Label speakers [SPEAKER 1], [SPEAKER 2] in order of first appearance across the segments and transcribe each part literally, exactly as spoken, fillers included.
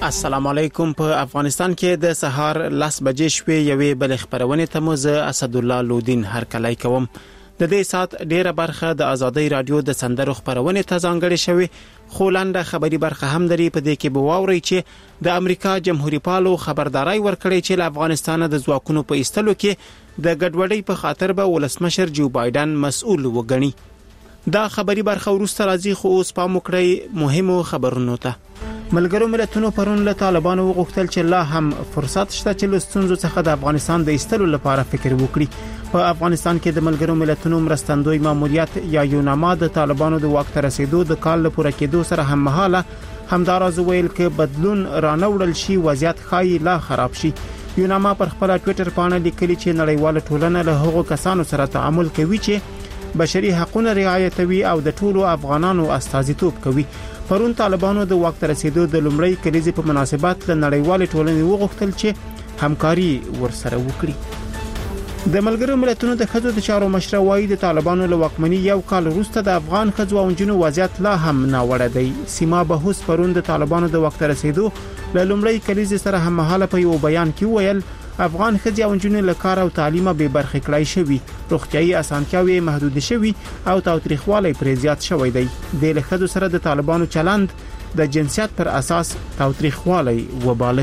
[SPEAKER 1] السلام علیکم. په افغانستان کې د سهار لس بجې شوې یوې بل خبرونه ته مو زه اسد الله لودین هر کله کوم. د دې سات ډیره برخه د ازادي رادیو د سندرو خبرونه ته ځانګړې شوې، خو لاندې خبري برخه هم لري. په دې کې به واوري چې د امریکا جمهوریت پالو خبرداري ورکړي چې له افغانستان د ځواکونو په ایستلو کې د ګډوډۍ په خاطر به ولسمشر جو بایدن مسؤل وګڼي. دا خبري برخه ورسته راځي، خو اوس پام وکړئ مهمو خبرونو ته. ملګرو ملتونو پرون له طالبانو وغوښتل چې لا هم فرصت شته چې له ستونزو څخه د افغانستان د ایستلو لپاره فکر وکړي. په افغانستان کې د ملګرو ملتونو مرستندوی ماموریت یا یوناما د طالبانو د واک ته رسیدو د کال لپاره کېدو سره هم مهاله همداراز ویل کې بدلون رانوړل شي وضعیت خای لا خراب شي. یوناما پر خپل ټوئیټر باندې لیکلي چې نړیواله ټولنه له هغو کسانو سره تعامل کوي چې بشري حقوقونه رعایتوي او د ټولو افغانانو استازیتوب کوي. پرون طالبانو د وخت رسیدو د لومړی کلیزې په مناسبت له نړیوال ټولنې وغوښتل چې همکاري ورسره وکړي. د ملګرو ملتونو د خځو د چارو مشر وايي د طالبانو له واکمنۍ یو کال وروسته د افغان خځو او نجونو وضعیت لا هم ناوړه دی. سیما بهوس پرون د طالبانو د وخت رسیدو له لومړی کلیزې سره هم مهاله په یو بیان کې ویل افغان خځې او نجونې له کار او تعلیمه به برخې کړای شوي، روغتيایي اسانتیاوې محدود شوي او تاوتریخوالی پرې زیات شوی دی. د لخدو سره د طالبانو چلند د جنسیت پر اساس تاوتریخوالی وباله.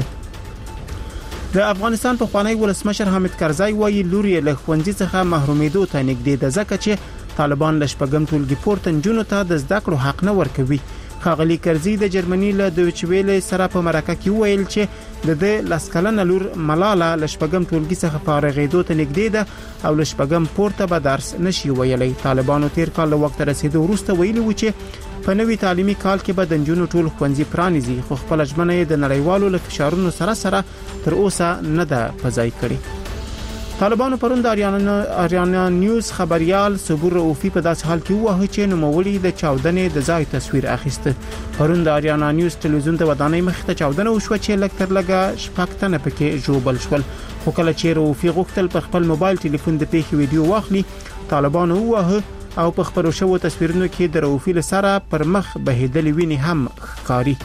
[SPEAKER 1] د افغانستان په خوانی ولسمشر حامد کرزی وایي لوري له خوندې څخه محرومېدو ته نږدې ده ځکه چې طالبان له شپږم ټولګي پورته نجونو ته د زده کړو حق نه ورکوي. خاغلی کرزی د جرمني له دوچویل سره په مرکه کې ویل چې د د لسکلن لور ملاله له شپږم ټولګي څخه فارغېدو ته نږدې ده او له شپږم پورته به درس نشي ویلي. طالبانو تیر کال له وخت رسیدو وروسته ویلي و چې په نوي تعلیمي کال کې به د نجونو ټول ښوونځي پرانیزي، خو خپل ژمنه د نړیوالو له فشارونو سره سره تر اوسه نه ده پځای کړې. طالبانو پرون د اریانا نیوز خبريال صبور رؤفي په داس حال کې وایي چې نوموړي د چاودنې د ځای تصویر اخیسته. پرون د اریانا نیوز ټلویزیون ته ودانۍ مخ ته چاودنه وشو چې لکتر لګه شپږ تنه پکې جوړبل شول، خو کله چې رؤفي غوښتل پر خپل موبایل ټلیفون د پیښې ویډیو واخلي طالبانو وایي او په خبرو شوو تصویرونو کې د رؤفي سره پر مخ بهیدل ویني هم ښکاری.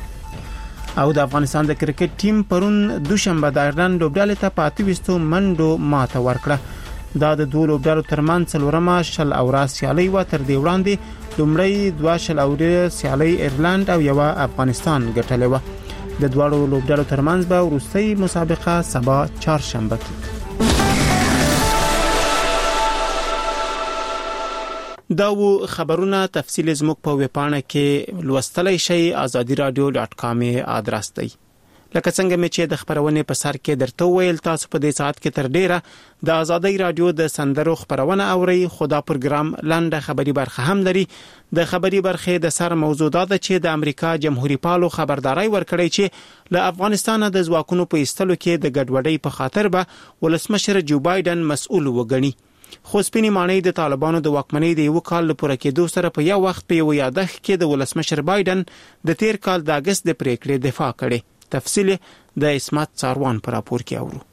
[SPEAKER 1] او د افغانستان د کرکټ ټیم پرون دوشنبه د ایرلند لوبډالې ته پاتې وستو منډو ماته ورکړه. دا د دوه لوبډالو ترمنځ څلورمه شل اوره سیالي و. تر دې وړاندې لومړی دوه شل اوره سیالي ایرلند او یو افغانستان ګټلې و. د دوه لوبډالو ترمنځ به وروستۍ مسابقه سبا چهارشنبه کې. دا و خبرونه تفصیل زموږ په ویبپاڼه کې لوستلای شئ azadi radio dot com آدرس دی. لکه څنګه مې چې د خبرونه په سر کې درته ویل تاسو په دې ساعت کې تر ډیره د ازادي رادیو د سندرو خبرونه اوري. خدا پروګرام لاندې خبري برخه هم لري. د خبري برخه د سر موضوع ده چې د امریکا جمهوریت پالو خبرداري ورکړی چې له افغانستان د ځواکونو په ایستلو کې د ګډوډۍ په خاطر به ولسمشر جو بایدن مسؤل وګڼي. خو سپینې معنی د طالبانو د واکمنۍ د یو کال لپاره کېدو سره په یو وخت په یو یادښت کې د ولسمشر بایدن د تیر کال د اگست د پریکړې دفاع کړي. تفصیل د اسمت څاروان پر راپور کې اورو.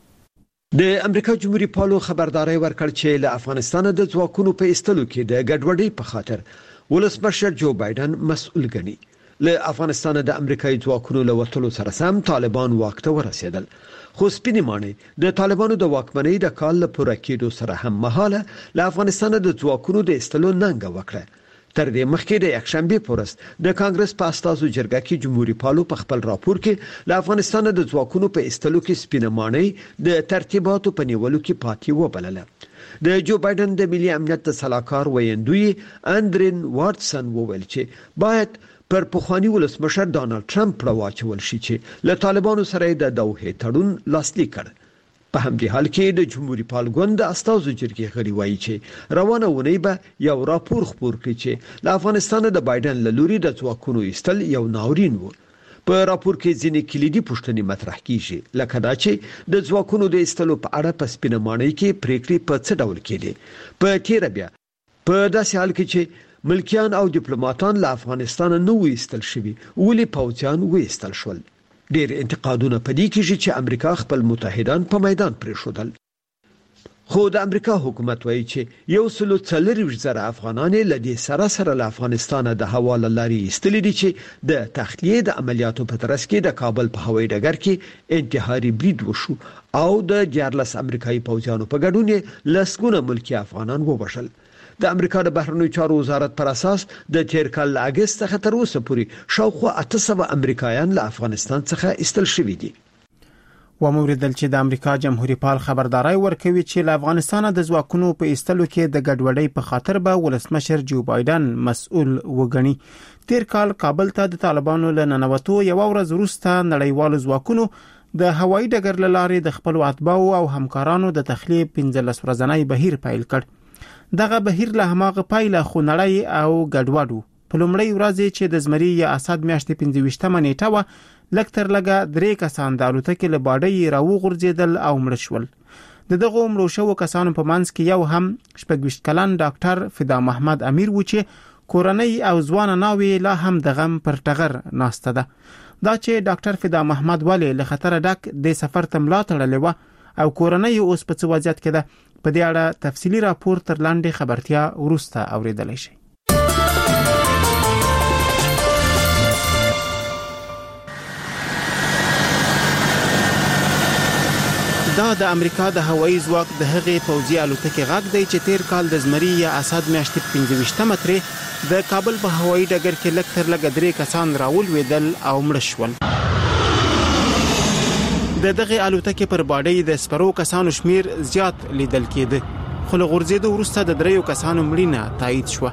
[SPEAKER 2] د امریکا جمهوریت پالو خبرداري ورکړ چې له افغانستان د ځواکونو په ایستلو کې د ګډوډۍ په خاطر ولسمشر جو بایدن مسؤل ګڼي. له افغانستان د امریکایي ځواکونو له وټلو سره سم طالبان واک ته ورسېدل، خو سپینې معنی د طالبانو د واکمنۍ د کال لپاره کېدو سره هم مهاله له افغانستان د ځواکونو د ایستلو ننګه وکړه. تر دې مخکې د یکشنبه پورست د کانګرس په استازو جرګه کې جمهوریت پالو په خپل راپور کې له افغانستان د ځواکونو په ایستلو کې سپینې معنی د ترتیباتو په نیولو کې پاتې وبلله. د جو بایدن د ملي امنیت د سلاکار ویندوی اندرین وارتسن وویل چې باید پر پخوانی ولسمشر ډانلډ ټرمپ راوچول شي چې له طالبانو سره د دوحه تړون لاسلیک کړ. په همدې حال کې د جمهوریت پال ګوند استازو جرګې غړي وایي چې روانه ونی به یو راپور خپور کړي چې له افغانستان د بایدن له لوري د ځواکونو ایستل یو ناورین وو. په راپور کې ځینې کلیدي پوښتنې مطرح کیږي، لکه دا چې د ځواکونو د ایستلو په اړه په سپینه معنی کې پریکړې په څه ډول کېدې. په تیر بیا په داسې حال کې چې ملکیان او ډیپلوماټان له افغانستان نه وېستل شوي، ولې پوځیان وېستل شول؟ ډېر انتقادونه پدې کېږي چې امریکا خپل متحدان په میدان پرېښودل. خو د امریکا حکومت وایي چې یو سلو څلوېښت زره افغانان له دې سره سره له افغانستان د هوا له لارې ایستلي دي چې د تخلیه د عملیاتو په ترڅ کې د کابل په هوایي ډګر کې انتحاري برید وشو او د دیارلس امریکایي پوځیانو په ګډون لسګونه ملکی افغانان ووژل. د امریکا د بهرنیو چارو وزارت پر اساس د تیر کال اگست څخه تر اوسه پورې شاوخوا اته سوه امریکایان له افغانستان څخه ایستل شوي دي.
[SPEAKER 1] و موریدل چې د امریکا جمهوریت پال خبرداري ورکوي چې له افغانستان د ځواکونو په ایستلو کې د ګډوډۍ په خاطر به ولسمشر جو بایدن مسؤل وګڼي. تیر کال کابل ته د طالبانو له ننوتو یو ورځ وروسته نړیوالو ځواکونو د هوایي ډګر له لارې د خپل اتباعو او همکارانو د تخلیه پنځلس ورځنی بهیر پیل کړ. دغه بهیر له هماغه پیله خو نړۍ او ګډوډو په لومړی ورځ چې د زمري یا اسد میاشتې پنځه ویشتمه نیټه و لکتر لګه درې کسان د الوتکې له باډۍ راوغورځېدل او مړه شول. د دغه مړو شوو کسانو په منځ کې یو هم شپږ ویشت کلن ډاکټر فدا محمد امیر و چې کورنۍ او ځوان ناوی لا هم د غم پر ټغر ناسته ده. دا چې ډاکټر فدا محمد ولی له خطر ډک د سفر ته ملا تړلې و او کورنۍ اوس په څه وضعیت کې ده، په دې اړه تفصیلی راپور تر لاندې خبرتیا وروسته اوریدلای شئ. دا د امریکا د هوایي ځواک د هغې پوځي الوتکې غږ دی چې تیر کال د زمري یا اسد میاشتې پنځه ویشتمه ترې د کابل په هوایي ډګر کې لکتر لګه درې کسان راولوېدل او مړه شول. د دغه الوتکې پر باډۍ د سپرو کسانو شمیر زیات لیدل کېده، خو له غورځېدو وروسته د دریو کسانو مړینه تایید شوه.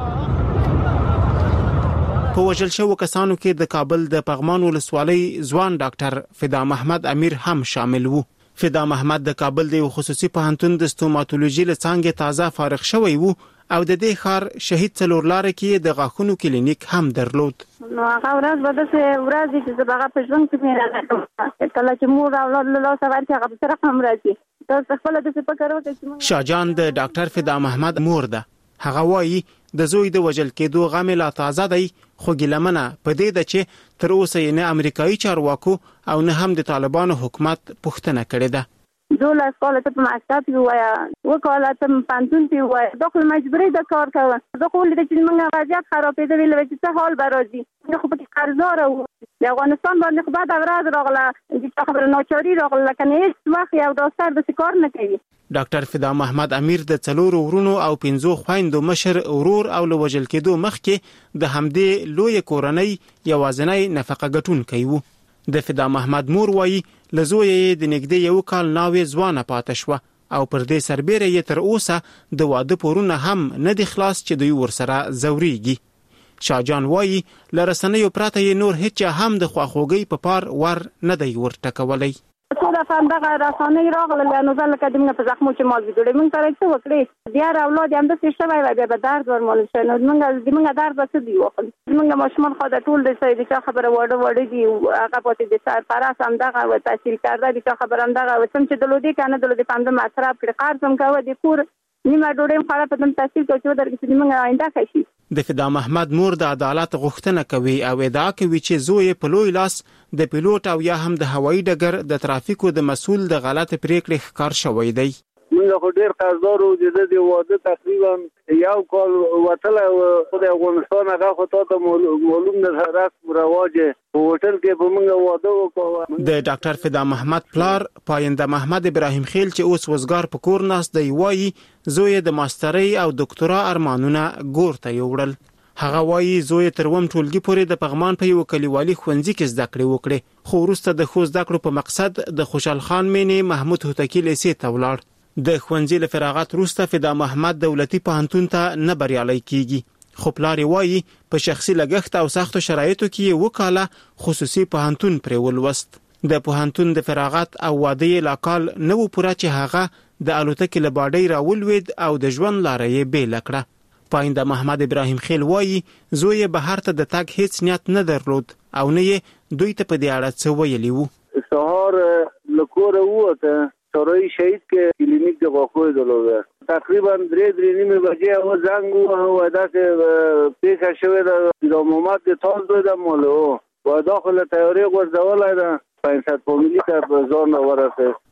[SPEAKER 1] په وژل شوو کسانو کې د کابل د پغمان ولسوالۍ ځوان ډاکټر فدا محمد امیر هم شامل وو. فدا محمد د کابل د خصوصي پوهنتون د ستوماتولوژي له څانګې تازه فارغ شوی وو او د دې ښار شهید څلورلارې کې د غاښونو کلینیک هم درلود.
[SPEAKER 3] نو هغه ورځ به داسې ورځ وي چې زه به هغه په ژوند کې مې راغلم، کله چې مور او اولاد له لاسه ورکړي هغه به سره هم راځي. تاسو خپله داسې فکر وکړئ چې
[SPEAKER 1] شاهجان د ډاکټر فدا محمد مور ده. هغه وایي د زوی د وژل کېدو غم لا تازه دی، خو ګیلمنه په دې ده چې تر اوسه یې نه امریکایي چارواکو او نه هم د طالبانو حکومت پوښتنه کړې ده.
[SPEAKER 3] دولس کاله ته په مکتب کې ووایا، اووه کاله ته په پوهنتون کې ووایا، دا خو مجبوري ده کار کوه. زه خو ولیده چې زموږ وضعیت خرابېدلی وی چې څه حال به راځي. زه خو پکې قرضداره وم، د افغانستان باندې خو بده ورځ راغله چې چا خبره ناچاري راغله، لکه نه هېڅ وخت یو ډاکټر داسې کار نه کوي.
[SPEAKER 1] ډاکټر فدا محمد امیر د څلورو ورونو او پنځو خویندو مشر ورور او له وژل کېدو مخکې د همدې لویې کورنۍ یوازینی نفقه ګټونکی و. د فدا محمد مور وایي له زوی یې د نږدې یو کال ناوې ځوانه پاتې شوه او پر دې سربیره یې تر اوسه د واده پورونه هم نه دي خلاص چې دوی ورسره ځورېږي. شاهجان وایي له رسنیو پرته یې نور هیڅ هم د خواخوږۍ په پار ور نه دی ورټکولی.
[SPEAKER 3] څو دفعه همدغه رسنۍ راغلل، نو زه لکه د موږ په زخمو چې مالګې جوړوي، موږ سره څه وکړې؟ دیار اولاد یې همداسې شوی وی، بیا به درد ورمالل شوی، نو زموږ د موږ درد به څه دي وخوري؟ زموږ ماشومان خو د ټول د چا خبره واړه واړه دي، هغه پاتې د سرپرست همدغه و، تحصیل کرده د چا خبره همدغه و، څوم چې د لودې که نه د لودې پنځه مصرف کړي، قرض هم کوه، د کور نیمه ډوډۍ هم خوړه، په دم تحصیل کوي چې ودرېږي چې زموږ آینده ښه شي.
[SPEAKER 1] د فدا محمد مور د عدالت غوښتنه کوي او ادعا کوي چې زوی په لوی لاس د پیلوټ او یا هم د هوایي ډګر د ترافیکو د مسؤل د غلط پریکړې ښکار شوی دی.
[SPEAKER 4] موږ خو ډېر قرضدار وو چې د واده تقریبا یو کال وتلی و، خو د افغانستان هغه خو تا ته معلوم نه رسم رواج په هوټل کې به موږ واده وکړو.
[SPEAKER 1] د ډاکټر فدا محمد پلار پاینده محمد ابراهیم خیل چې اوس وزګار په کور ناست دی وایي زوی د ماسترۍ او دکتورا ارمانونه ګور ته یوړل. هغه وایي زوی تر اووم ټولګي پورې د پغمان په یو کلیوالي ښوونځي کې زده کړې وکړې، خو وروسته د ښو زده کړو په مقصد د خوشحال خان مینې محمود هوتکي لیسې ته ولاړ. د ښوونځي له فراغت وروسته فدا محمد دولتي پوهنتون ته نه بریالی کیږي، خو پلار یې وایي په شخصي لګښت او سختو شرایطو کې یې وکاله خصوصي پوهنتون پرې ولوست. د پوهنتون د فراغت او واده یې لا کال نه و پوره چې هغه د الوتکې له باډۍ راولوید او د ژوند لاره یې بېله کړه. پاینده محمد ابراهیم خیل وایي زوی یې بهر ته د تګ هیڅ نیت نه درلود او نه یې دوی ته په دې اړه څه ویلي وو.
[SPEAKER 4] سهار له کوره ووته، سروي شهید کې کلینیک د غاښونو درلوده، تقریبا درې درې نیمې بجې هغه زنګ ووهه، داسې پېښه شوې ده، د محمد د تاز دوی ده مالو و داخل تیارې غورځولی ده، پنځه صد فامیلي ته په ځان ورسېد.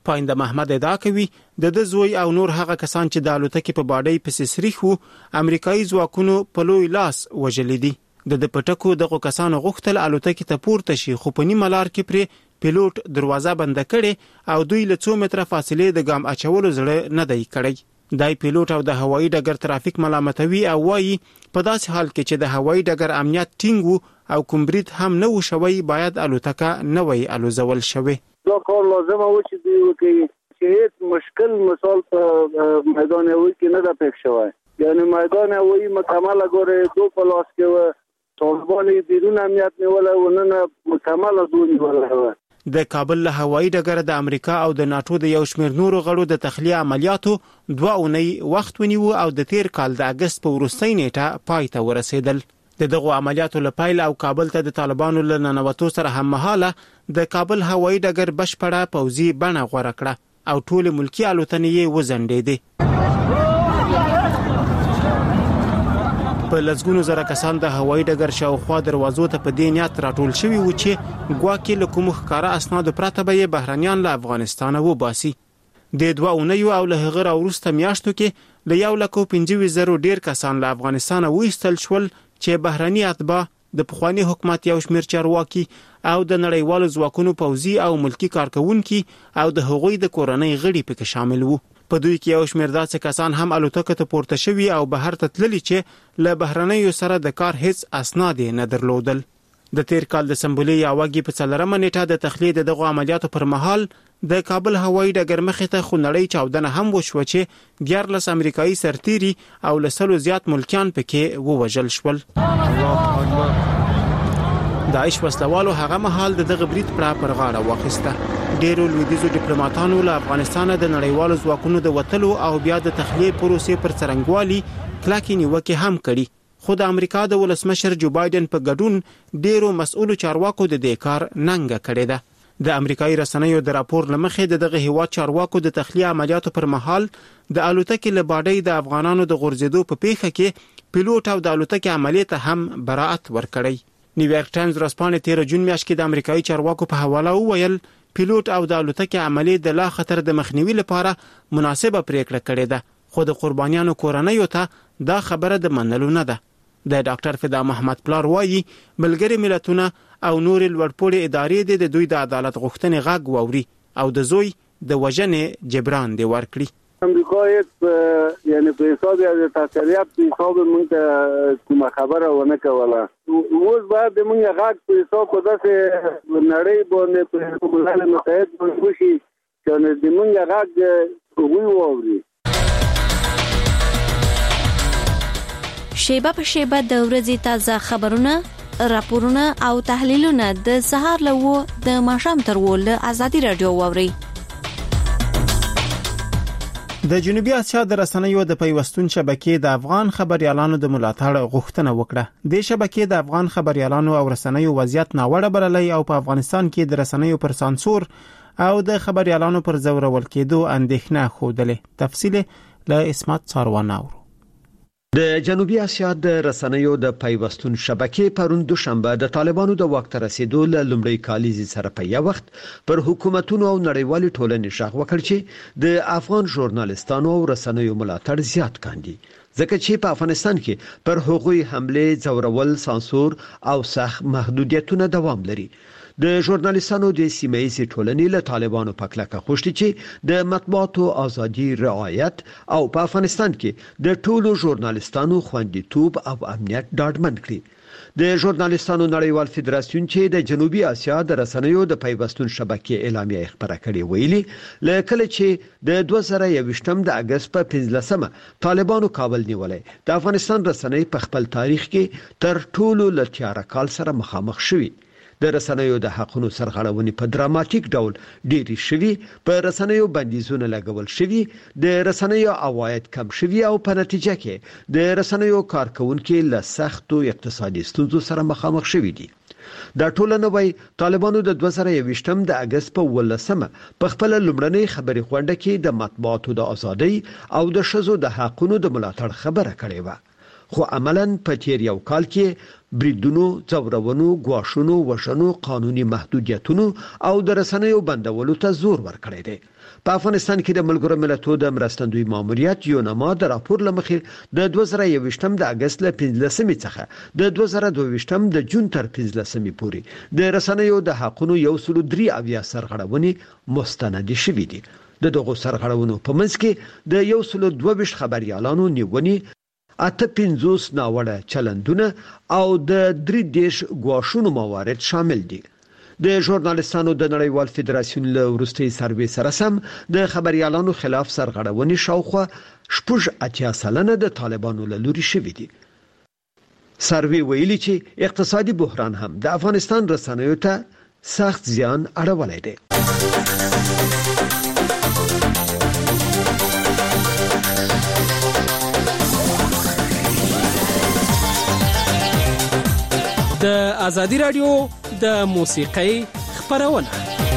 [SPEAKER 1] پاینده محمد ادعا کوي د د زوی او نور هغه کسان چې د الوتکې په باډۍ پسې سریښ وو امریکایي ځواکونو په لوی لاس وژلي دي. د د پټکو دغه کسانو غوښتل الوتکې ته پورته شي خو په نیمه لار کې پرې پیلوټ دروازه بنده کړې او دوی له څو متره فاصلې د ګام اچولو زړه نه دی کړی. دای پیلوټ او د هوایي ډګر ترافیک ملامتوي او وایي په داسې حال کې چې د هوایي ډګر امنیت ټینګ وو او کوم برید هم نه و شوی باید الوتکه نه وای الوزول شوی.
[SPEAKER 4] دا کار لازمه و چې دوی وکړي چې هیڅ مشکل مثال په میدان هوایی کې نه ده پېښ شوی. یعنی میدان هوایی مکمل ګوره دو په لاس کې و طالبان بیرون امنیت نیوله و نه مکمل دوی نیوله و.
[SPEAKER 1] د کابل له هوایي ډګر د امریکا او د ناتو د یو شمېر نورو غړو د تخلیه عملیاتو دوه اونۍ وخت ونیو او د تیر کال د اگست په وروستۍ نیټه پای ته ورسېدل. د دغو عملیاتو له پیل او کابل ته د طالبانو له ننوتو سره هم مهاله د کابل هوایي ډګر بشپړه پوځي بڼه غوره کړه او ټول ملکی الوتنې یې وزنډېدې. په لسګونو زره کسان د هوایي ډګر شاوخوا دروازو ته په دې نیت راټول شوي وو چې ګواکې له کومو ښکاره اسنادو پرته به یې بهرنیان له افغانستانه وباسي. د دوه اونیو او له هغه راوروسته میاشتو کې له یو لکو پنځه ویشت زرو ډیر کسان له افغانستانه وایستل شول چې بهرني اتباع د پخوانی حکومت یو شمېر چارواکي او د نړیوالو ځواکونو پوځي او ملکی کارکونکي او د هغوی د کورنۍ غړي پکې شامل وو. په دوی کې یو شمېر داسې کسان هم الوتکه ته پورته شوي او بهر ته تللي چې له بهرنیو سره د کار هیڅ اسناد نه درلودل. د تیر کال د سمبولې یاوګي په څلورمه نیټه د تخلیه دغه عملیاتو پر مهال د کابل هوایي ډګر مخې ته خونړۍ چاودنه هم وشوه چې دیارلس امریکایي سرتیري او لسلو زیات ملکیان پکې ووژل شول. داعش وسلوالو هغه مهال د دغه برید پر غاړه واخیسته. ډیرو لویدیزو ډیپلوماټانو له افغانستانه د نړیوالو ځواکونو د وټلو او بیا د تخلیه پروسې پر څرنګوالي کلکې نیوکې هم کړي. خو د امریکا د ولسمشر جو بایدن په ګډون ډیرو مسؤلو چارواکو د دې کار ننګه کړې ده. د امریکایي رسنیو د راپور لمخې د دغه هیواد چارواکو د تخلیه عملیاتو پر مهال د الوتکې له باډۍ د افغانانو د غورځېدو په پیښه کې پیلوټ او د الوتکې عملیات هم براءت ورکړی. نیویارک ټایمز رسپانې تیر جون میاشت کې د امریکایي چارواکو په حواله وویل پیلوټ او د الوتکې عملیات د لا خطر د مخنیوي لپاره مناسبه پریکړه کړې ده خو د قربانیانو کورنۍ ته دا خبره د منلو نه ده. د ډاکټر فدا محمد پلار وایي ملګری ملتونه او نور لوړپوړي ادارې د دوی د عدالت غوښتنې غږ واوري او د زوی د وژنې جبران دی ورکړي.
[SPEAKER 4] امریکا یک یعنی په حساب از تسلیت په حساب موږ کوم خبره ونه کوله. اوس بعد موږ غږ په حساب کو داسې نړۍ باندې په ملل متحد باندې وشي چې د موږ غږ وی ووري.
[SPEAKER 5] شیبه په شیبه د ورځې تازه خبرونه راپورونه او تحلیلونه د سهار لوو د ماښام تر وله ازادي رادیو ووري.
[SPEAKER 1] د جنوبي اسیا د رسنیو د پیوستون شبکې د افغان خبريالانو د ملاتړ غوښتنه وکړه. د شبکې د افغان خبريالانو او رسنیو وضعیت ناوړه بللی او په افغانستان کې د رسنیو پر سانسور او د خبريالانو پر زورول کېدو اندېښنه خوده. تفصیل له اسمت څارواناور.
[SPEAKER 2] د جنوبي اسیا د رسنیو د پیوستون شبکې پرون دوشنبه د طالبانو د واک ته رسیدو له لومړۍ کالیزې سره په یو وخت پر حکومتونو او نړیوالې ټولنې شغ وکړ چې د افغان ژورنالستانو او رسنیو ملاتړ زیات کاندي ځکه چې په افغانستان کې پر هغوی حمله زورول سانسور او سخت محدودیتونه دوام لري. د ژورنالستانو د سیمه‌ایزې ټولنې له طالبانو په کلکه خوشتي چې د مطبوعاتو ازادي رعایت او په افغانستان کې د ټولو ژورنالستانو خوندیتوب او امنیت ډاډمن کړي. د ژورنالستانو نړیوال فدراسیون چې د جنوبي اسیا د رسنیو د پیوستون شبکې اعلامیه خبره کړې ویلي لکه چې د دوه زره یوویشتم د اگست په پنځلسمه طالبانو کابل نیولې. د افغانستان رسنۍ په خپل تاریخ کې تر ټولو لټیاره کال سره مخامخ شوي. د رسنیو د حقونو سرغړونې په دراماتیک ډول ډېری شوي، په رسنیو بندیزونه لګول شوي، د رسنیو عواید کم شوي او په نتیجه کې د رسنیو کارکونکو له سختو اقتصادي ستونزو سره مخامخ شوي دي. دا ټولنه وای طالبانو د دوه زره یوویشتم د اگست په ولسمه په خپل لومړنۍ خبري خوانده کې د مطبوعاتو د ازادۍ او د شذو د حقونو د ملاتړ خبره کړې و. خو عملاً په تیر یو کال کې بریدونو، ځورونو، ګواښونو، وژنو، قانوني محدودیتونو او د رسنیو بندولو ته زور ورکړی دی. په افغانستان کې د ملګرو ملتونو د مرستندوی ماموریت یونما د راپور لمخې د دوه زره یوویشتم د اگست له پنځلسمې څخه د دوه زره دوه ویشتم د جون تر پنځلسمې پورې د رسنیو د حقونو یو سل درې اویا سرغړونې مستند شوې دي. د دغو سرغړونو په منځ کې د یو سل دوه ویشت خبريالانو نیونې، اته پنځوس ناوړه چلندونه او د درې دیش ګواښونو موارد شامل دي. د ژورنالستانو د نړیوال فدراسیون له وروستي سروې سره سم د خبريالانو خلاف سرغړونې شاوخوا شپږ اتیا سلنه د طالبانو له لوري شوې دي. سروې ویلي چې اقتصادي بحران هم د افغانستان رسنیو ته سخت زیان اړولی دی.
[SPEAKER 6] د ازادي رادیو د موسیقۍ خبرونه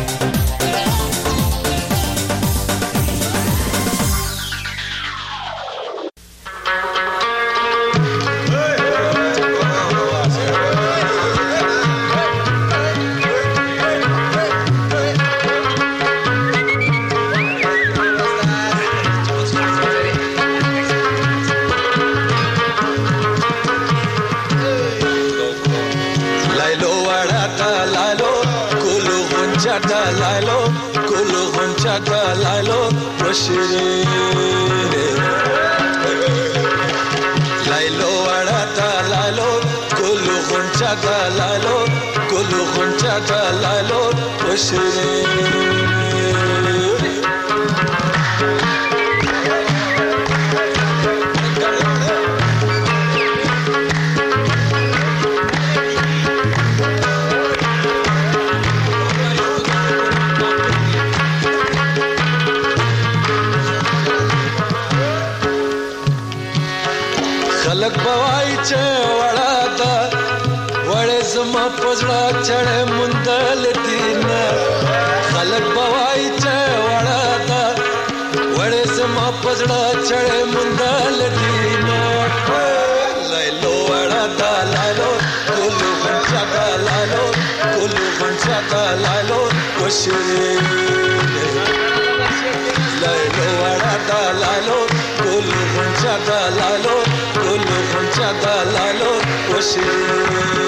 [SPEAKER 7] خلق بوای چې وړا دا وړې زما پزړه چړې مندل دینه خلق بوای چې وړا دا وړې زما پزړه چړې مندل دینه لایلو وړا دا لایلو ګلو غنچا دا لایلو ګلو غنچا دا لایلو وشري لایلو وړا دا لایلو ګلو غنچا دا لایلو ګلو غنچا دا لایلو وشري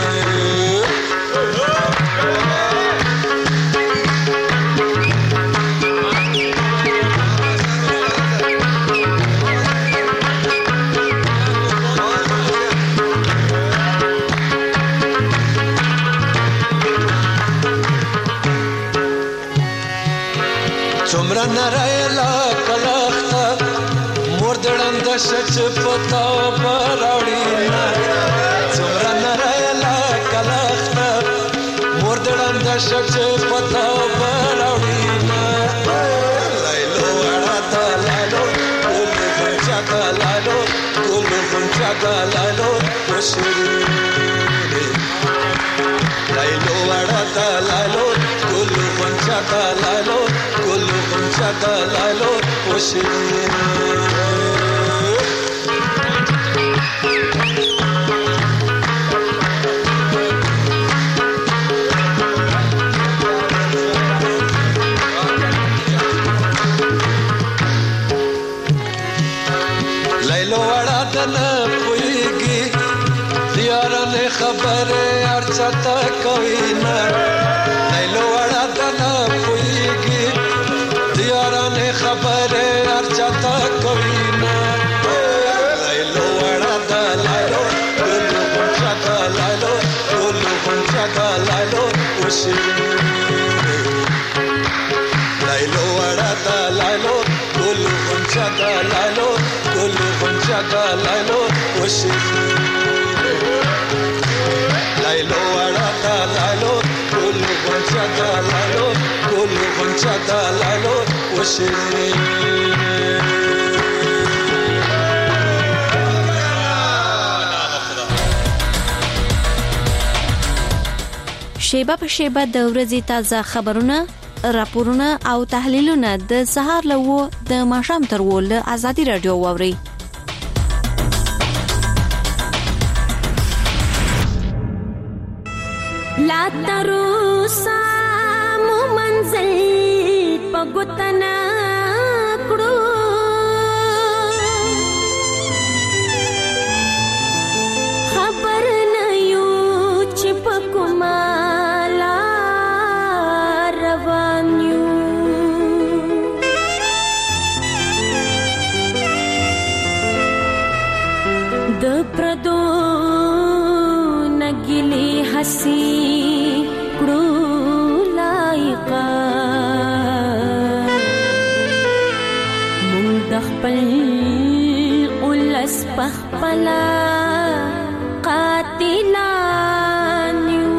[SPEAKER 7] څومره نړیلا کلاخته مردړم د شچ پتا براوړینا څومره نړیلا کلاخته مردړم د شچ پتا براوړینا لایلو وړا تا لایلو ګل غنچا تا لایلو ګل غنچا تا لایلو وشري لایلو وړا تا لایلو ګل غنچا تا لایلو ګل غنچا تا لایلو وشري لایلو وړا دنه پويږي دیارانه خبره ارچا تا کوي نه لایلو وړا دنه پويږي دیارانه خبره ارچا تا کوي نه لایلو وړا دا لایلو ګلو غنچا تا لایلو ګلو غنچا تا لایلو وشري لایلو وړا دا لایلو ګلو غنچا تا لایلو ګلو غنچا تا لایلو وشري لایلو وړا دا لایلو ګلو غنچا تا لایلو ګلو غنچا تا لایلو وشري
[SPEAKER 5] شیبه په شیبه د ورځې تازه خبرونه، راپورونه او تحلیلونه د سهار له و د ماښام تر و له ازادي رادیو واوري.
[SPEAKER 8] لا تروسا مو منزل پګوتنا کړو خبر نه یو چې پکما پردو نګلی حسی کړو لایقا مونږ د خپل ولس پخپلا قاتلان یو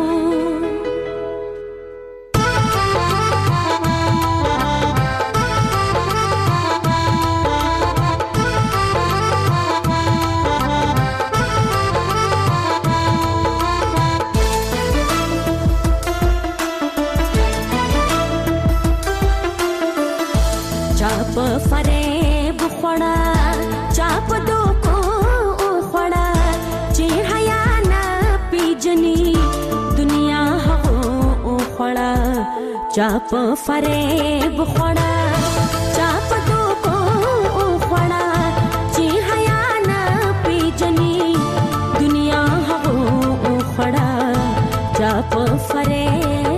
[SPEAKER 8] فریب خوڑا چاپ دو کو خوڑا چی حیا نا پیجنی دنیا ہو خوڑا چاپ فریب خوڑا چاپ دو کو خوڑا چی حیا نا پیجنی دنیا ہو خوڑا چاپ فریب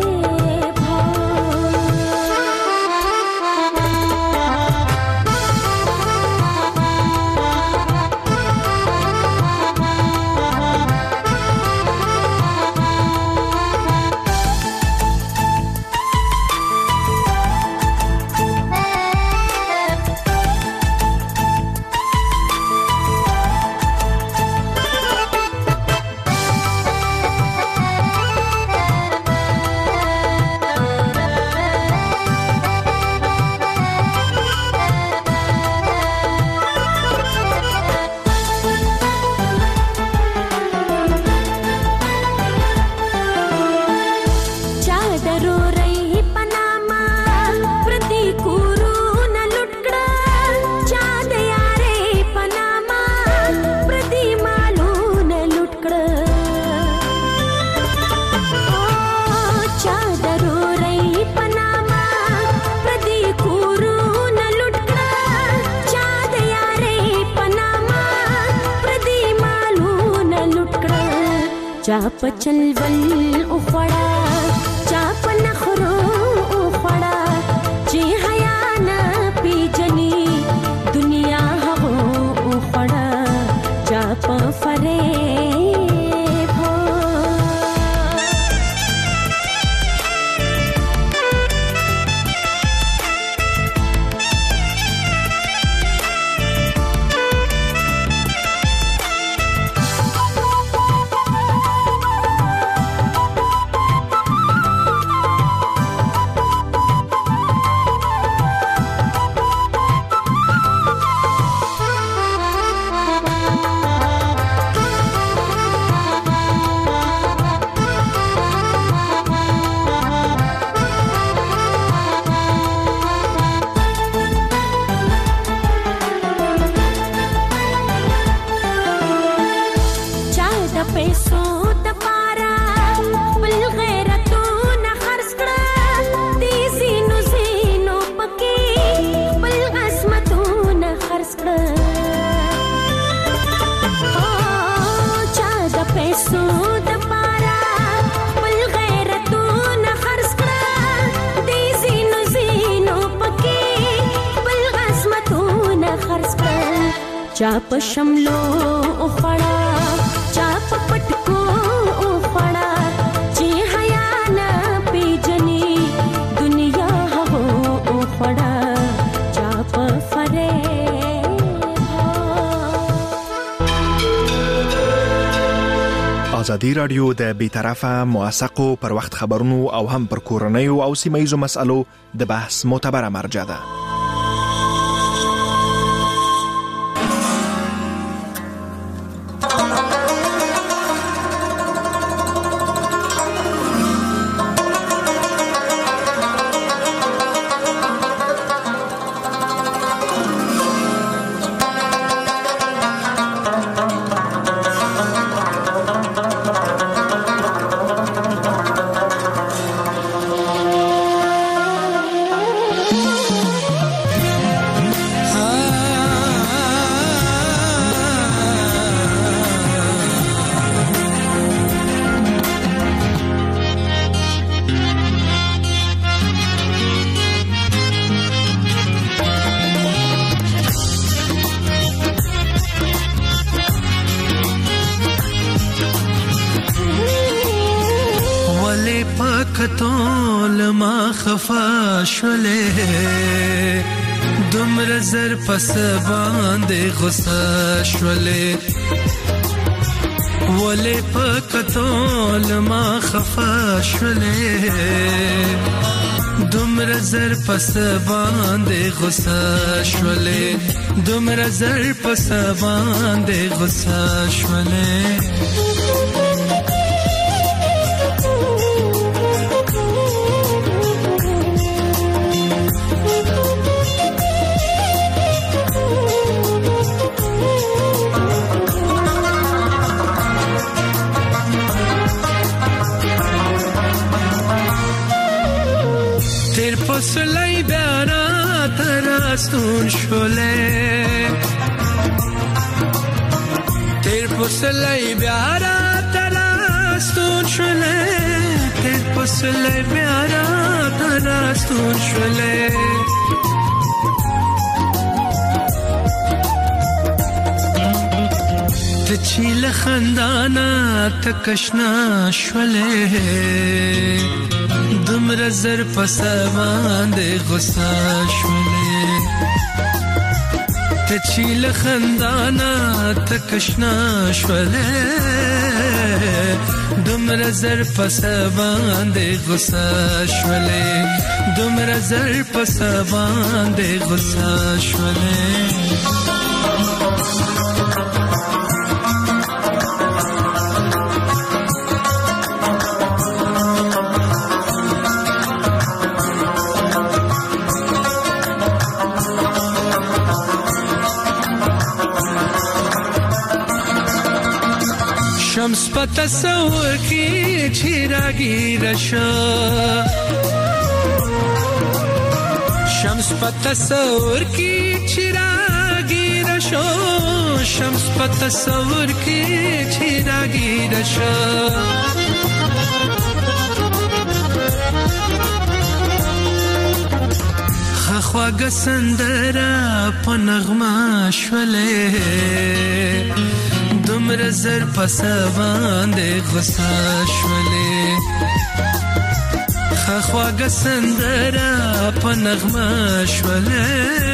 [SPEAKER 8] چاپ چلول اخوڑا چاپ نخرو اخوڑا چی حیا نا پیجنی دنیا ہو اخوڑا چاپ فریب ہو چاپ شملو اخوڑا چاپ پٹکو اخوڑا چی حیا نا پیجنی دنیا ہو اخوڑا چاپ فریب ہو.
[SPEAKER 9] ازادي رادیو د بیطرفه موثقو پر وخت خبرونو او هم پر کورنیو او سیمه‌یزو مسألو د بحث معتبره مرجع ده.
[SPEAKER 7] خفا شولې دومره زر پس باندې غصه شولې ولې په کتول ما خفا شولې دومره زر پس باندې غصه شولې دومره زر پس باندې غصه شولې پسلی بیارا تراستون شوله تیر پسلی بیارا تراستون شوله تیر پسلی بیارا تراستون شوله تچیل خندانا تکشنا شوله دومره زر پس باندې غصه شولې ته چې له خندانه تکشنا شولې دومره زر پس باندې غصه شولې دومره زر پس باندې غصه شولې شمس په تصور کې چراغی رشا شمس په تصور کې چراغی رشا شمس په تصور کې چراغی رشا خواږه سندره په نغمه شولې دومره زر پس باندې غصه شولې خواږه سندره په نغمه شولې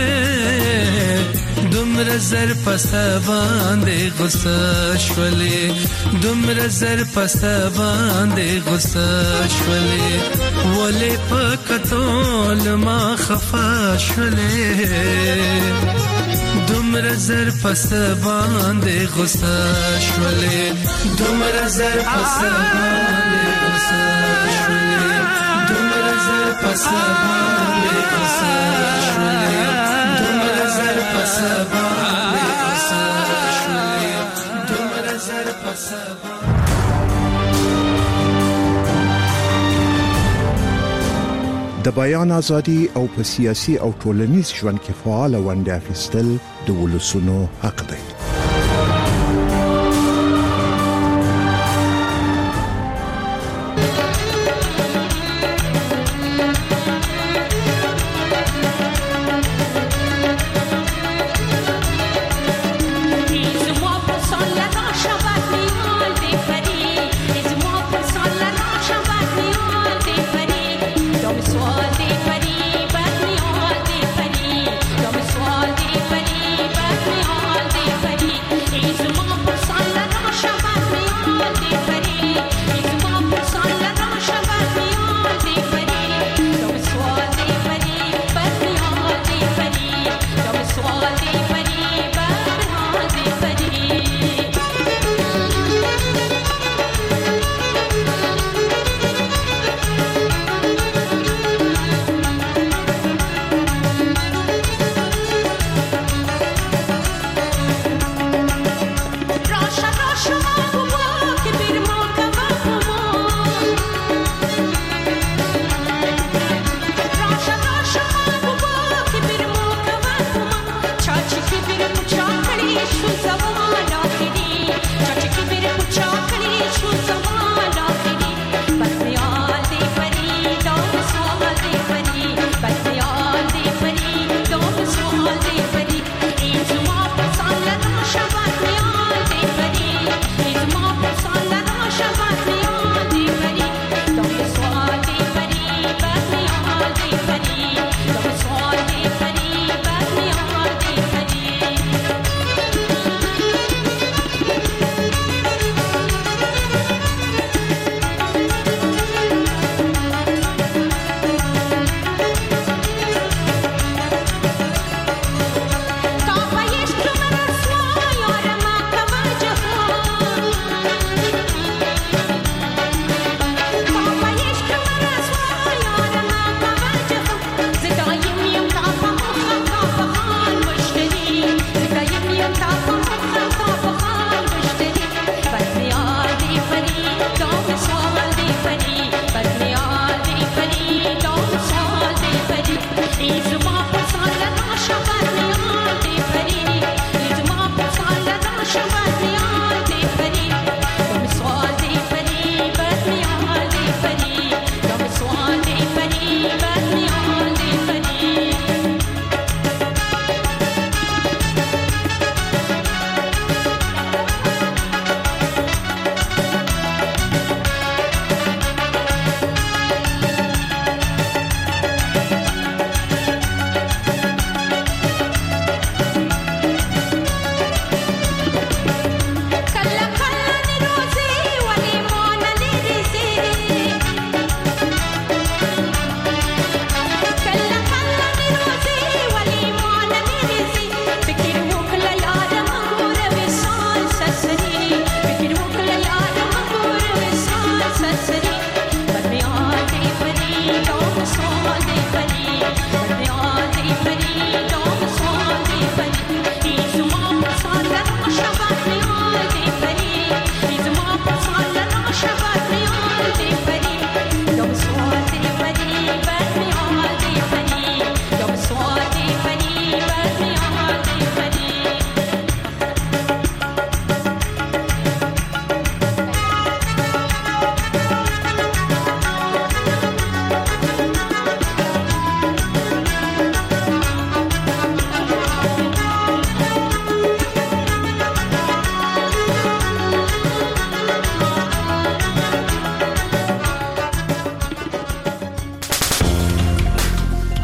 [SPEAKER 7] دومره زر پس باندې غصه شولې دومره زر پس باندې غصه شولې ولې په کتول ما خفا شولې دومره زر پس باندې غصه شولې دومره زر پس باندې غصه شولې دومره زر پس باندې غصه شولې دومره زر پس باندې غصه شولې دومره زر پس
[SPEAKER 10] د بیان ازادي او په سیاسي او ټولنیز ژوند کې فعال ونډه اخیستل د ولسونو حق دی.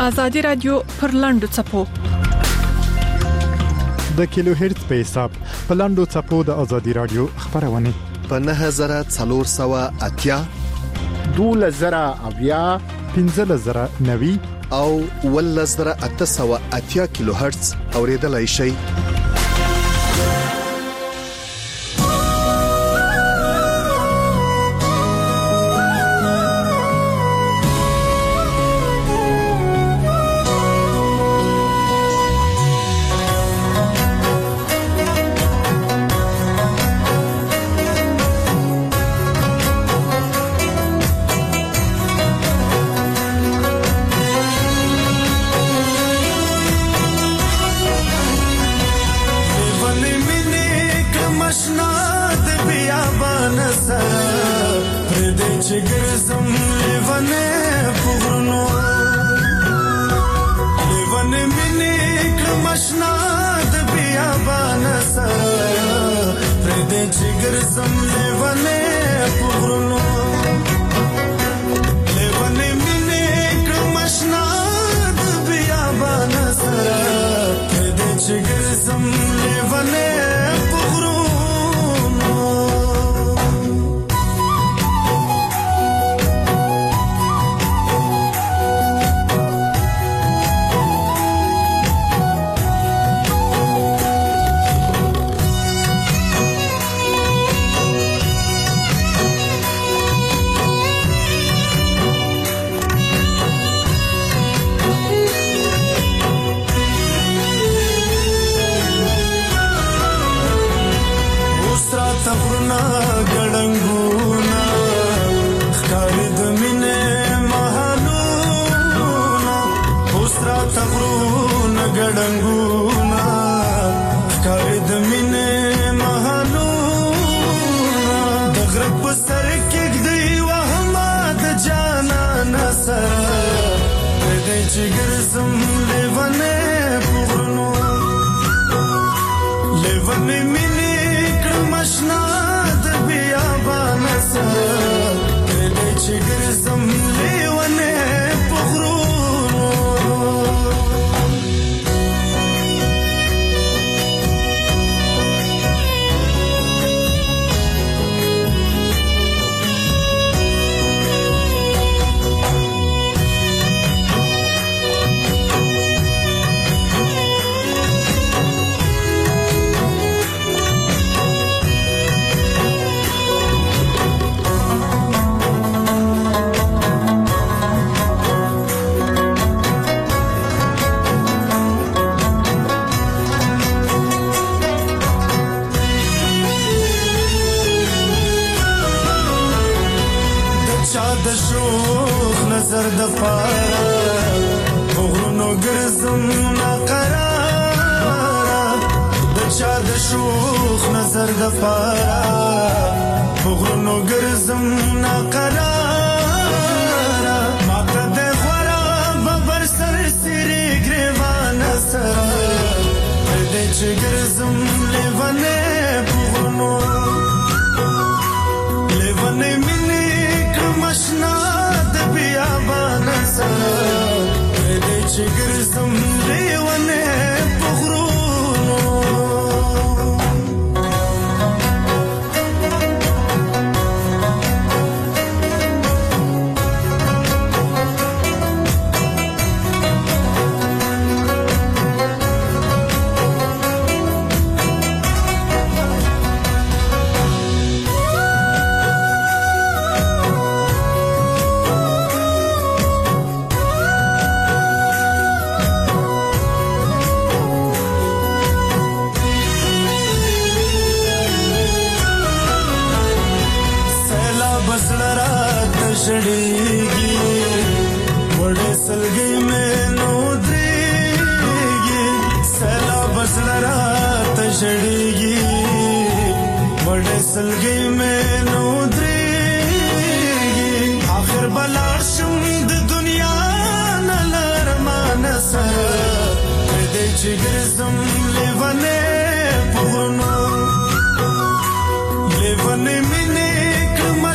[SPEAKER 11] ازادي رادیو پر لاندو چپو
[SPEAKER 12] د کیلو هرتز په حساب په لاندو چپو د ازادي رادیو خبرونه
[SPEAKER 9] په نه هزار څلور سوه اتیا
[SPEAKER 13] دوله زره اویا
[SPEAKER 12] پنځه زره نوي
[SPEAKER 9] او ول زره اته سوه اتیا کیلو هرتز اوریدلای شي.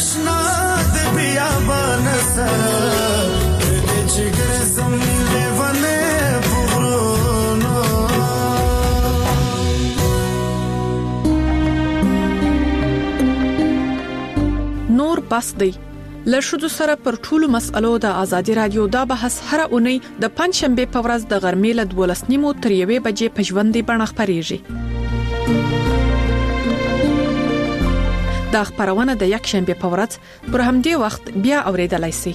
[SPEAKER 14] Live
[SPEAKER 11] بس دی. له شذو سره پر ټولو مسألو د ازادي رادیو دا بحث هر اونۍ د پنځشنبه په ورځ د غرمې له دولس نیمو تر یوې بجې په ژوندۍ بڼه خپرېږي. دا خبرونه د یک شنبه په ورځ پر همدې وخت بیا اوریدلای شئ.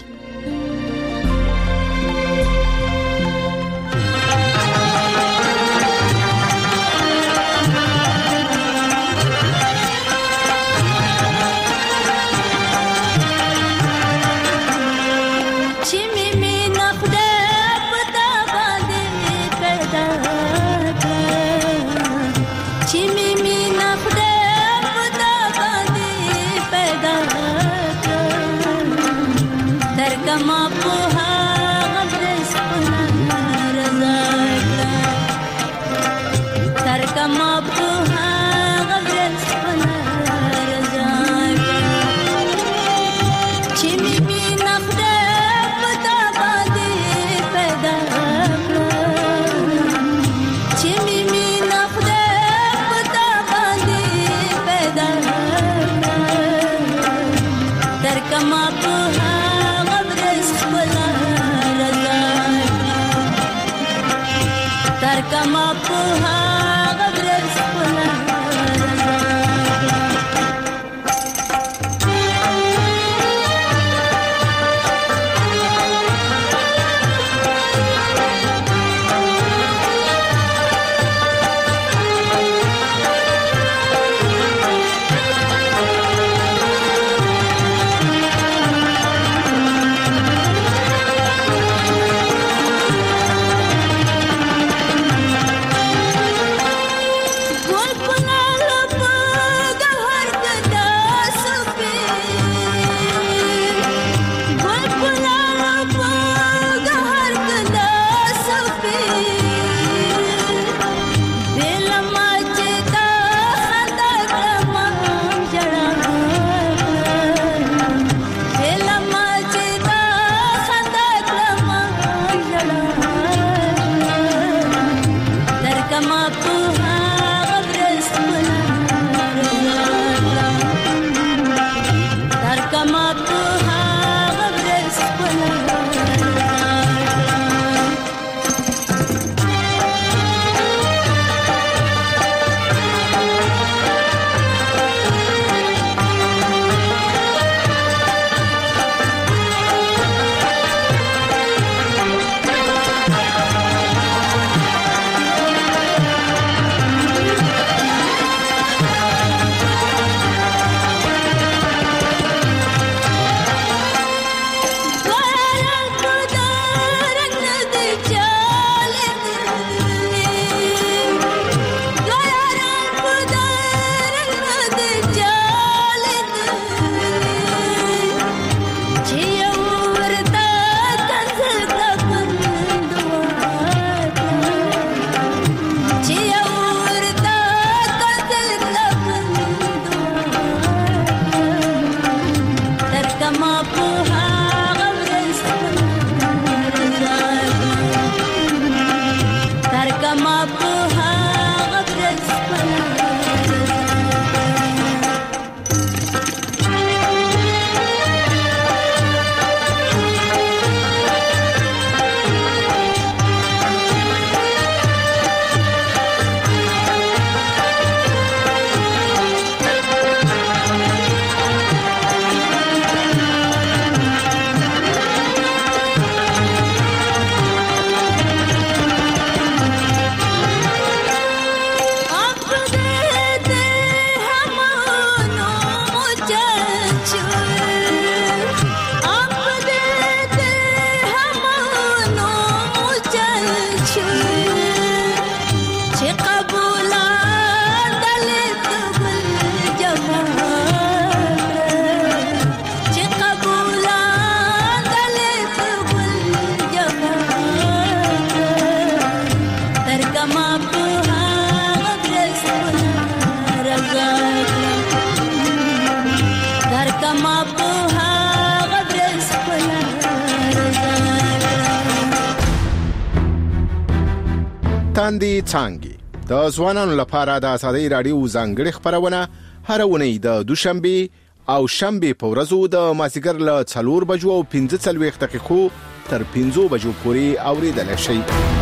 [SPEAKER 13] تاندې څانګې د ځوانانو لپاره د ازادۍ رادیو ځانګړې خبرونه هر اونۍ د دوشنبه او شنبه په ورځو د مازیګر له څلور بجو او پنځه څلوېښت دقیقو تر پنځو بجو پورې اوریدل شي.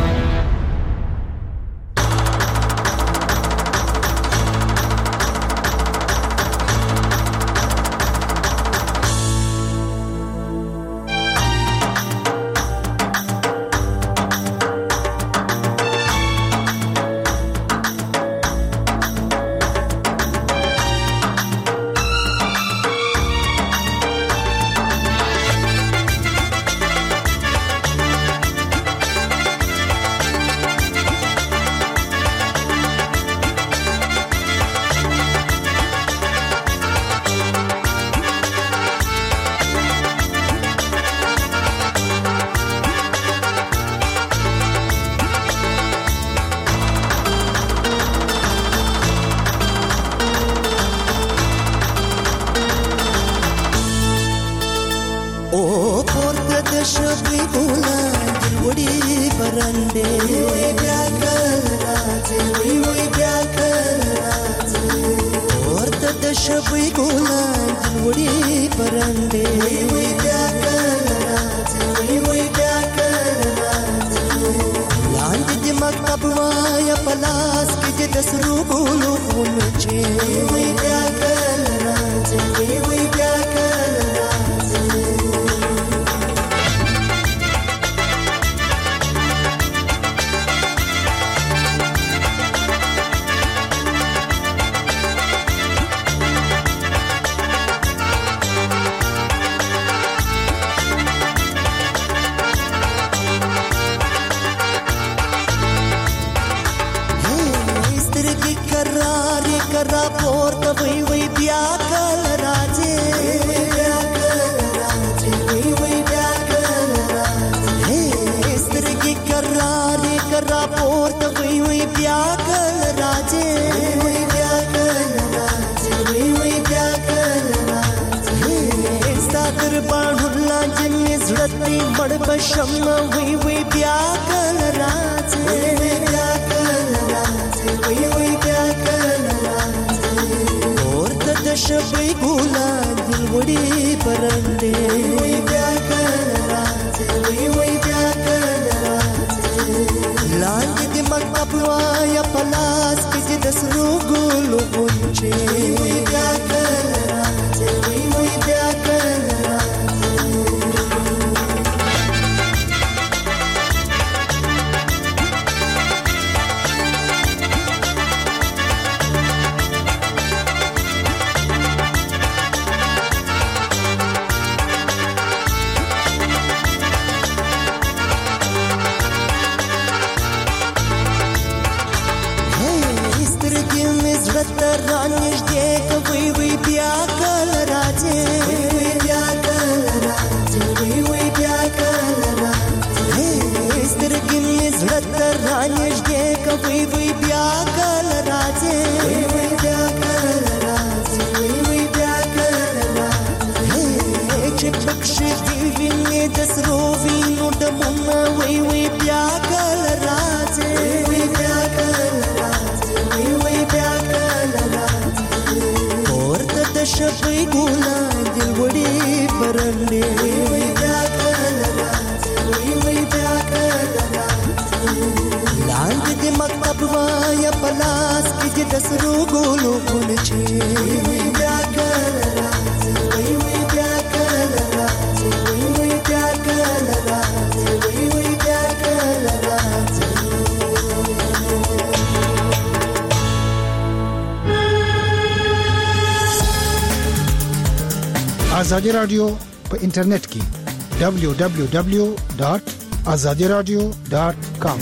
[SPEAKER 14] آزادی رادیو په انټرنیټ کې دبلیو دبلیو دبلیو ډاټ آزادي رادیو ډاټ کام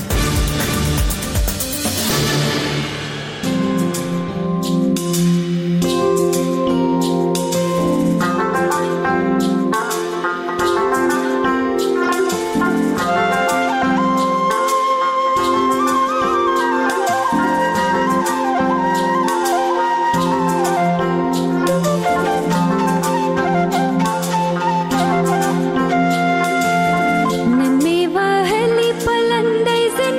[SPEAKER 8] Name me wa heli palandai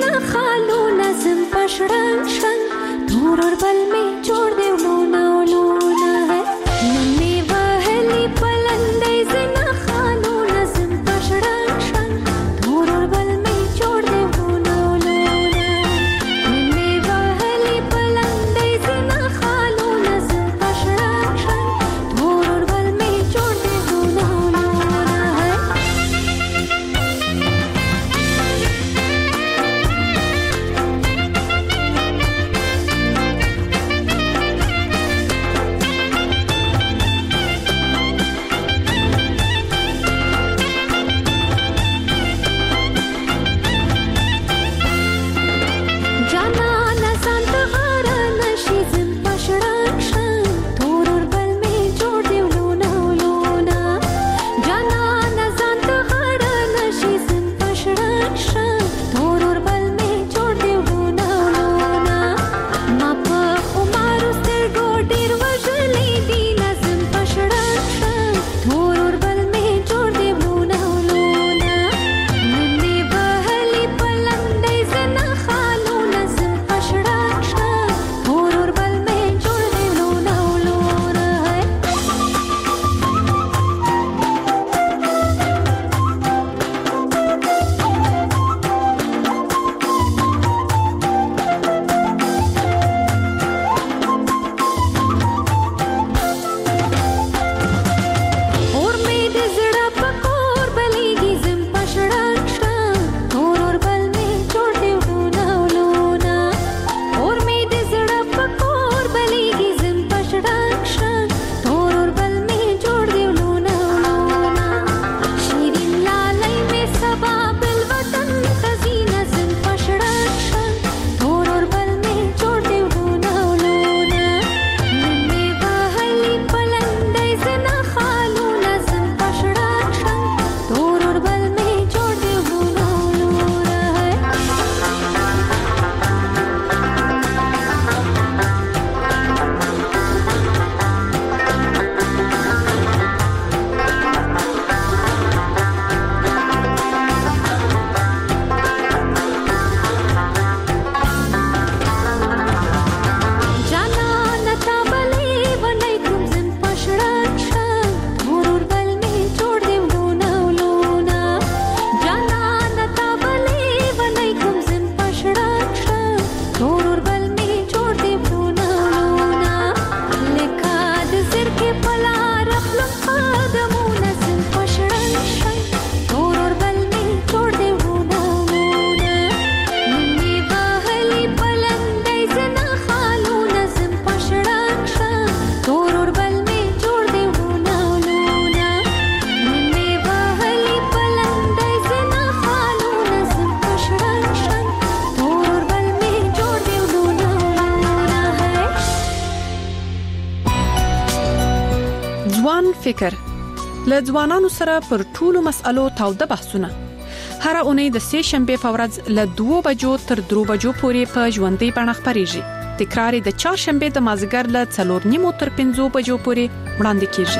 [SPEAKER 11] ځوان فکر له ځوانانو سره پر ټولو مسألو تاوده بحثونه هر اونۍ د سه شنبه په ورځ له دوه بجو تر درو بجو پورې په ژوندۍ بڼه خبريږي. تکرار د چهارشنبه د مازیګر له څلور نیمو تر پنځو بجو پورې وړاندې کیږي.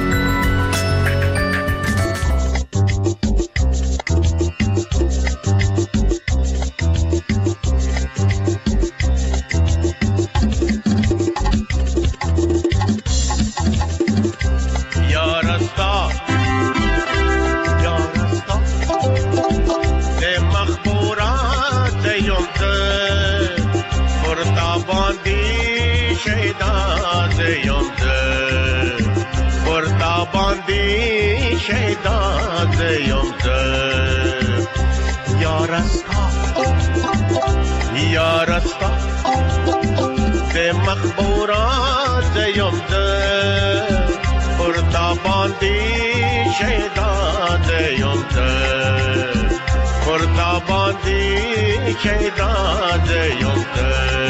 [SPEAKER 15] شهداد یم ده یارستا یارستا ده مخبورات یم ده پرتاباندی شهداد یم ده پرتاباندی شهداد یم ده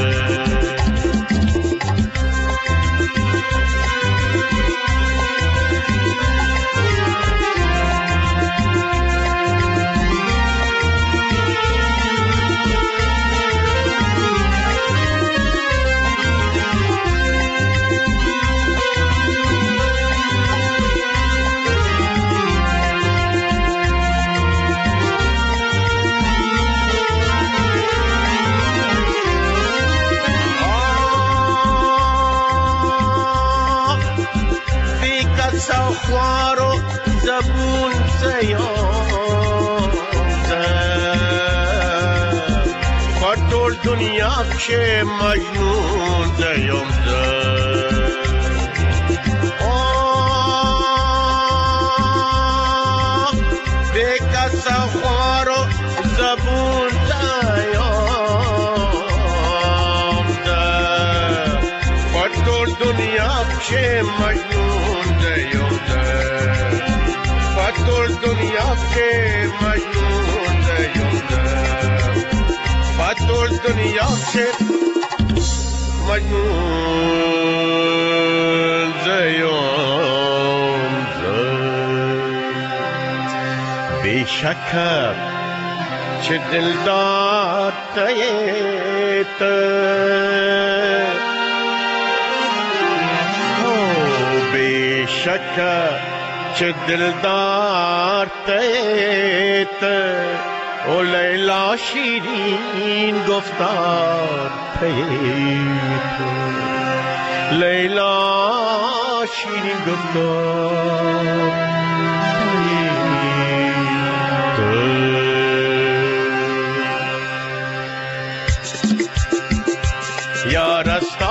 [SPEAKER 15] خوارو زبون زیام ده پتول دنیا که مجنون زیام ده آه بیکسا خوارو زبون زیام ده پتول دنیا که مجنون پتول دنیا کے مجنون زیوم ده پتول دنیا کے مجنون زیوم ده بیشک چه دلدار تیت بیشک چه دلدار تیت او لیلا شیرین گفتار تیت لیلا شیرین گفتار تیت یا رستا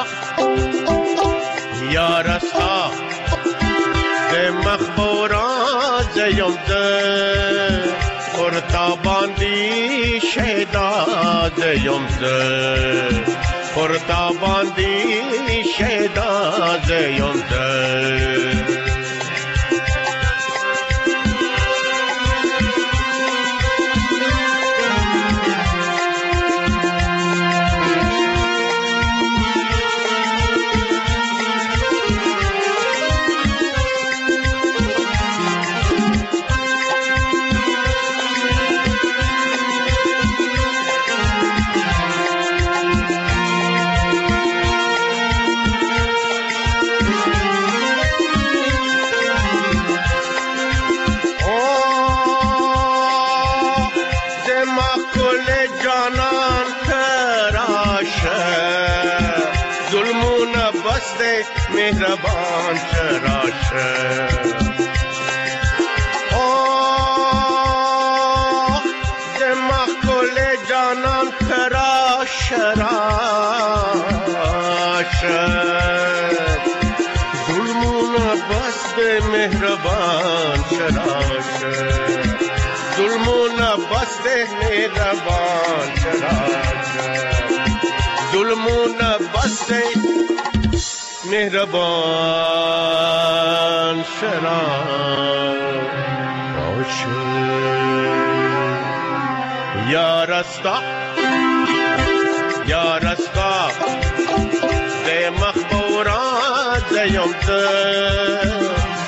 [SPEAKER 15] یا رستا ده مخبورات زیم ده پرتاباندی شهداد زیم ده پرتاباندی شهداد زیم ده مهربان چراشه آه دماغ کل جانان تراشه راشه ظلمون بست مهربان چراشه ظلمون بست مهربان چراشه ظلمون بست مهربان شراب باشه یا رستا یا رستا ده مخبورات زیم ده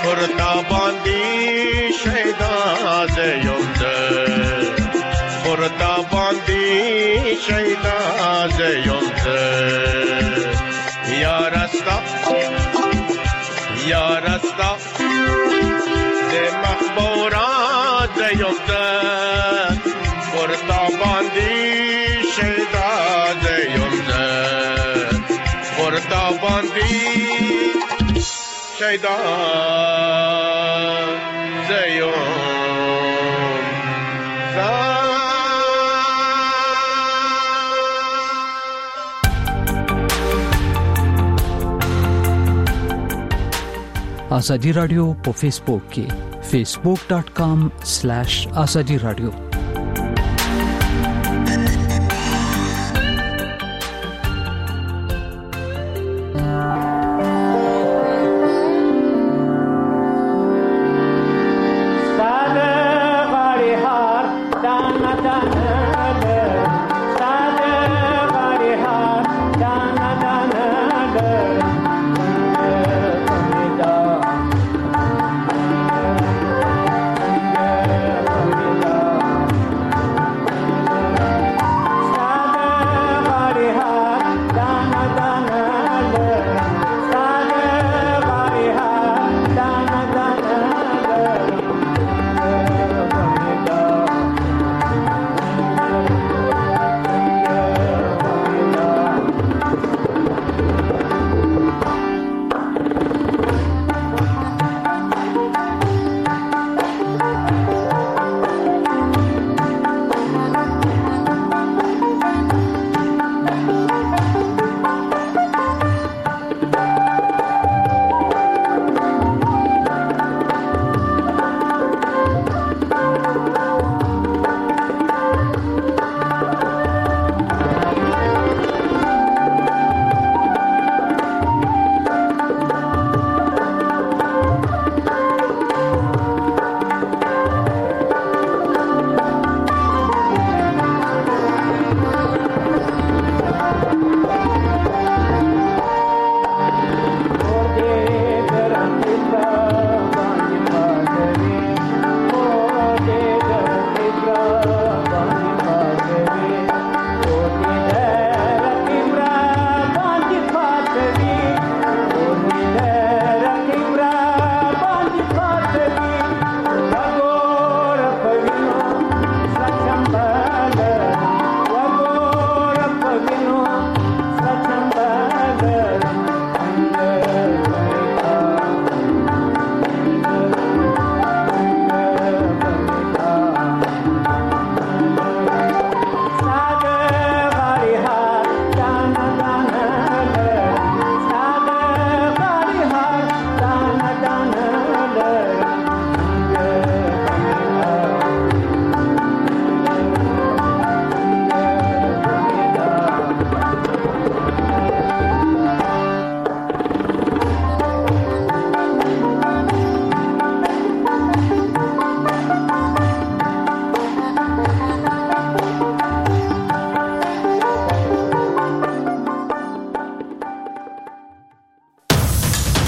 [SPEAKER 15] شیدا زیم یا رستا یا رستا ده مخبورا زیم پرتا باندی شیدا زیم پرتا باندی شیدا زیم
[SPEAKER 16] آزادی رادیو په فیسبوک کې facebook.com/azadi radio